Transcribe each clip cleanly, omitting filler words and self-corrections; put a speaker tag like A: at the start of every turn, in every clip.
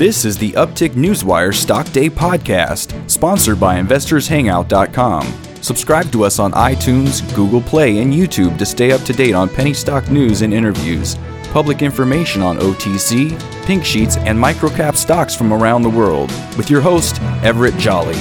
A: This is the Uptick Newswire Stock Day podcast, sponsored by InvestorsHangout.com. Subscribe to us on iTunes, Google Play, and YouTube to stay up to date on penny stock news and interviews, public information on OTC, pink sheets, and microcap stocks from around the world, with your host, Everett Jolly.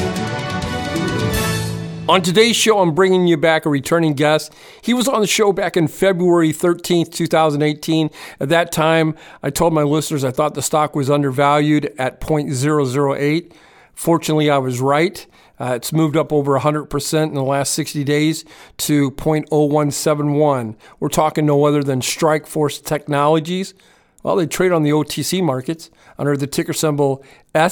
B: On today's show, I'm bringing you back a returning guest. He was on the show back in February 13th, 2018. At that time, I told my listeners I thought the stock was undervalued at 0.008. Fortunately, I was right. It's moved up over 100% in the last 60 days to 0.0171. We're talking no other than Strikeforce Technologies. Well, they trade on the OTC markets under the ticker symbol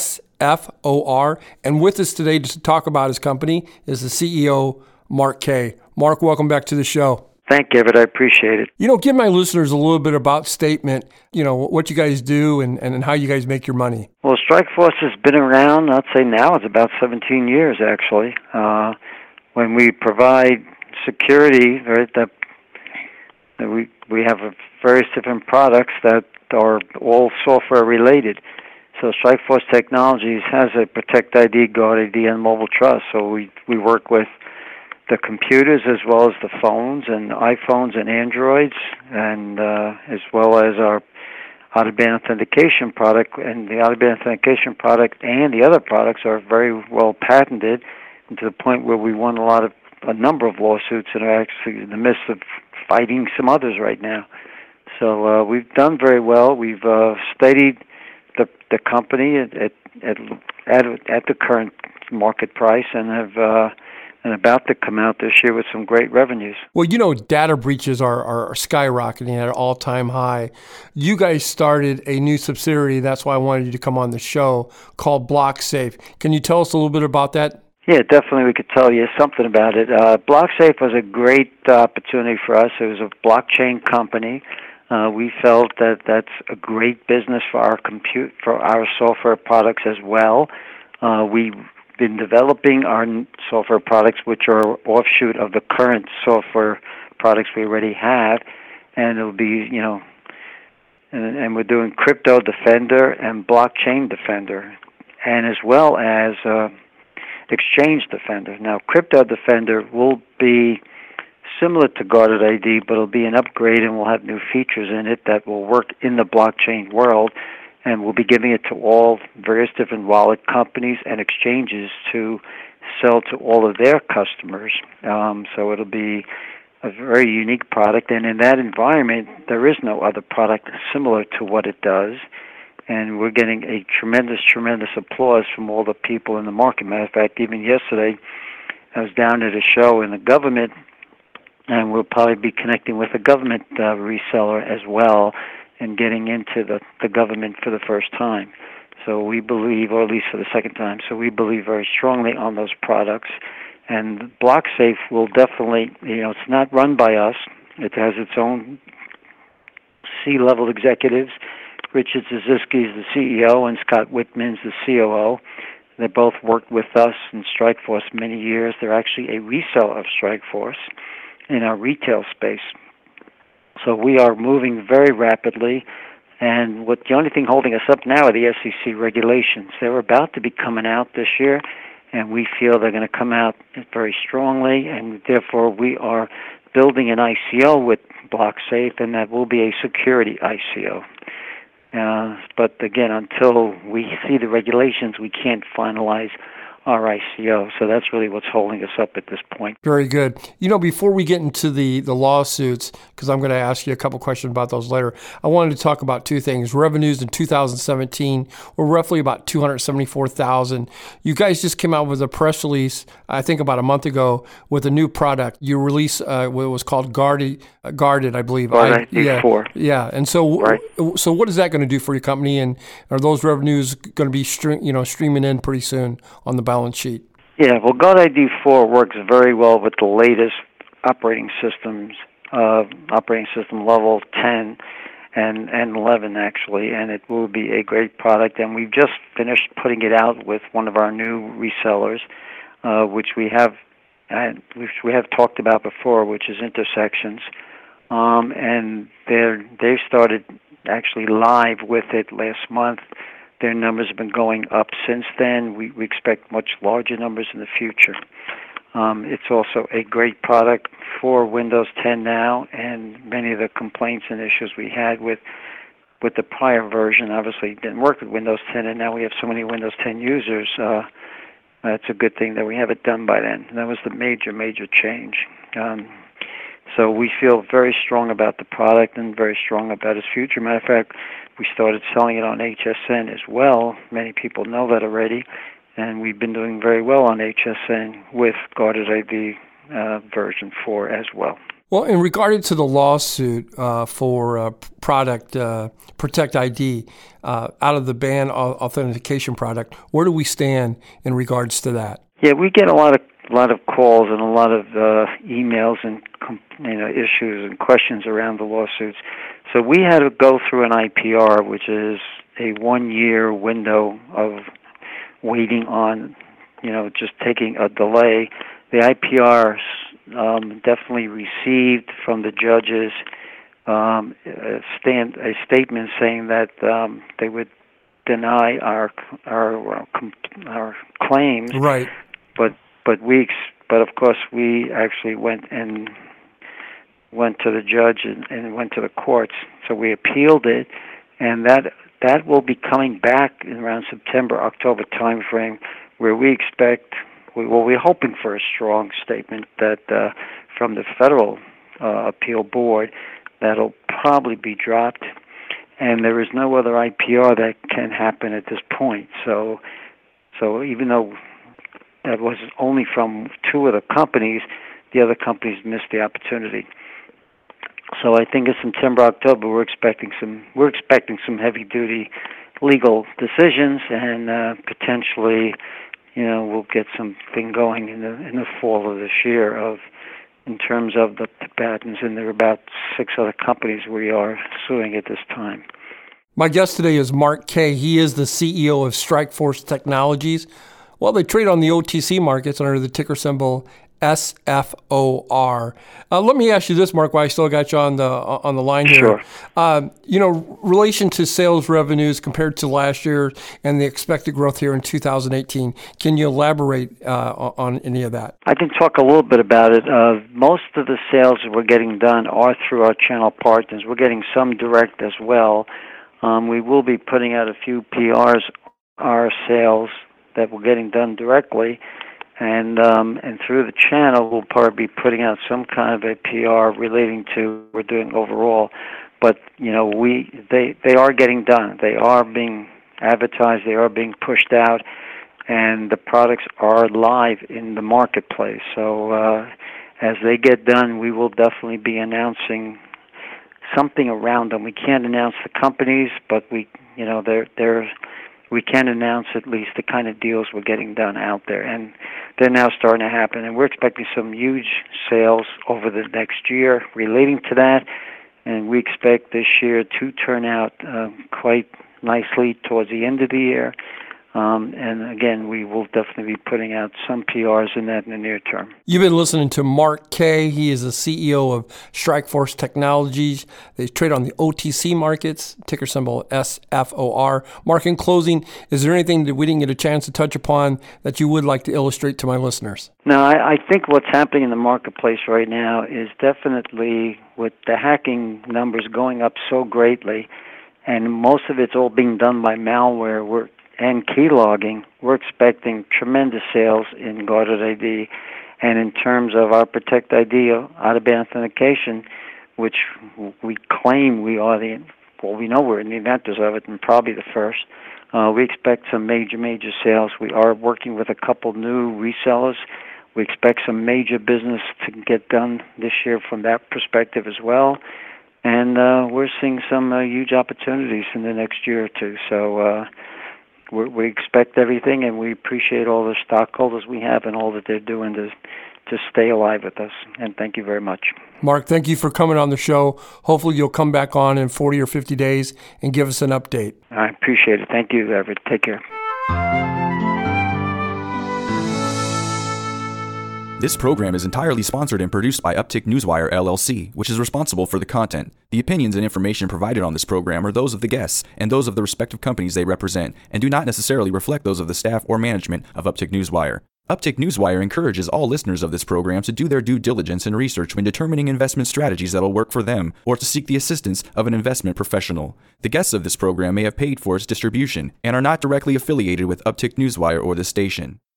B: SFOR. And with us today to talk about his company is the CEO, Mark Kaye. Mark, welcome back to the show.
C: Thank you, Everett. I appreciate it.
B: Give my listeners a little bit about Statement, what you guys do and how you guys make your money.
C: Well, Strikeforce has been around, I'd say now it's about 17 years, actually. When we provide security, right, that we have various different products that are all software related. So Strikeforce Technologies has a Protect ID, Guard ID, and Mobile Trust. So we work with the computers as well as the phones and iPhones and Androids, and as well as our out-of-band authentication product. And the out-of-band authentication product and the other products are very well patented, and to the point where we won a number of lawsuits and are actually in the midst of fighting some others right now. So we've done very well. We've steadied the company at the current market price, and have and about to come out this year with some great revenues.
B: Well, data breaches are skyrocketing at an all-time high. You guys started a new subsidiary, that's why I wanted you to come on the show, called BlockSafe. Can you tell us a little bit about that?
C: Yeah, definitely we could tell you something about it. BlockSafe was a great opportunity for us. It was a blockchain company. We felt that that's a great business for our software products as well. We've been developing our software products, which are offshoot of the current software products we already have, and it'll be, and we're doing Crypto Defender and Blockchain Defender, and as well as Exchange Defender. Now, Crypto Defender will be similar to Guarded ID, but it'll be an upgrade, and we'll have new features in it that will work in the blockchain world, and we'll be giving it to all various different wallet companies and exchanges to sell to all of their customers. So it'll be a very unique product, and in that environment, there is no other product similar to what it does, and we're getting a tremendous applause from all the people in the market. Matter of fact, even yesterday, I was down at a show in the government, and we'll probably be connecting with a government reseller as well and getting into the government for the first time. So we believe, or at least for the second time, so we believe very strongly on those products. And BlockSafe will definitely, it's not run by us. It has its own C-level executives. Richard Ziziski is the CEO, and Scott Whitman is the COO. They both worked with us in Strikeforce many years. They're actually a reseller of Strikeforce in our retail space. So we are moving very rapidly, and the only thing holding us up now are the SEC regulations. They're about to be coming out this year, and we feel they're going to come out very strongly, and therefore we are building an ICO with BlockSafe, and that will be a security ICO. But again, until we see the regulations, we can't finalize our ICO. So that's really what's holding us up at this point.
B: Very good. Before we get into the lawsuits, because I'm going to ask you a couple questions about those later, I wanted to talk about two things. Revenues in 2017 were roughly about $274,000. You guys just came out with a press release, I think about a month ago, with a new product. You released what was called Guarded, I believe. Yeah. And so,
C: right.
B: So what is that going to do for your company? And are those revenues going to be streaming in pretty soon on the balance sheet?
C: Yeah, well, Guard ID 4 works very well with the latest operating system level 10 and 11, actually, and it will be a great product. And we've just finished putting it out with one of our new resellers, which we have talked about before, which is Intersections. And they started actually live with it last month. Their numbers have been going up since then. We expect much larger numbers in the future. It's also a great product for Windows 10 now, and many of the complaints and issues we had with the prior version obviously didn't work with Windows 10, and now we have so many Windows 10 users. It's a good thing that we have it done by then. And that was the major change. So we feel very strong about the product and very strong about its future. Matter of fact, we started selling it on HSN as well. Many people know that already. And we've been doing very well on HSN with Guarded ID version 4 as well.
B: Well, in regard to the lawsuit for product Protect ID out of the banned authentication product, where do we stand in regards to that?
C: Yeah, we get a lot of calls and a lot of emails and issues and questions around the lawsuits. So we had to go through an IPR, which is a 1-year window of waiting on, just taking a delay. The IPR definitely received from the judges a statement saying that they would deny our claims.
B: Right.
C: But of course we actually went to the judge and went to the courts. So we appealed it, and that will be coming back in around September, October timeframe, where we're hoping for a strong statement that from the federal appeal board that'll probably be dropped, and there is no other IPR that can happen at this point. So even though that was only from 2 of the companies, the other companies missed the opportunity. So I think in September, October, we're expecting some heavy-duty legal decisions, and potentially, we'll get something going in the fall of this year in terms of the patents. And there are about 6 other companies we are suing at this time.
B: My guest today is Mark Kaye. He is the CEO of Strikeforce Technologies. Well, they trade on the OTC markets under the ticker symbol SFOR. Let me ask you this, Mark, while I still got you on the line here.
C: Sure.
B: Relation to sales revenues compared to last year and the expected growth here in 2018, can you elaborate on any of that?
C: I can talk a little bit about it. Most of the sales that we're getting done are through our channel partners. We're getting some direct as well. We will be putting out a few PRs, our sales that we're getting done directly. And through the channel, we'll probably be putting out some kind of a PR relating to what we're doing overall. But they are getting done. They are being advertised. They are being pushed out, and the products are live in the marketplace. So as they get done, we will definitely be announcing something around them. We can't announce the companies, but we can announce at least the kind of deals we're getting done out there, and they're now starting to happen. And we're expecting some huge sales over the next year relating to that, and we expect this year to turn out quite nicely towards the end of the year. And again, we will definitely be putting out some PRs in that in the near term.
B: You've been listening to Mark Kaye. He is the CEO of Strikeforce Technologies. They trade on the OTC markets, ticker symbol SFOR. Mark, in closing, is there anything that we didn't get a chance to touch upon that you would like to illustrate to my listeners?
C: No, I think what's happening in the marketplace right now is definitely with the hacking numbers going up so greatly, and most of it's all being done by malware and key logging, we're expecting tremendous sales in Guarded ID. And in terms of our Protect ID out-of-band authentication, which we claim we are we know we're in the inventors of it and probably the first, we expect some major sales. We are working with a couple new resellers. We expect some major business to get done this year from that perspective as well. And we're seeing some huge opportunities in the next year or two. So we expect everything, and we appreciate all the stockholders we have and all that they're doing to stay alive with us. And thank you very much.
B: Mark, thank you for coming on the show. Hopefully you'll come back on in 40 or 50 days and give us an update.
C: I appreciate it. Thank you, Everett. Take care.
A: This program is entirely sponsored and produced by Uptick Newswire LLC, which is responsible for the content. The opinions and information provided on this program are those of the guests and those of the respective companies they represent, and do not necessarily reflect those of the staff or management of Uptick Newswire. Uptick Newswire encourages all listeners of this program to do their due diligence and research when determining investment strategies that will work for them, or to seek the assistance of an investment professional. The guests of this program may have paid for its distribution and are not directly affiliated with Uptick Newswire or this station.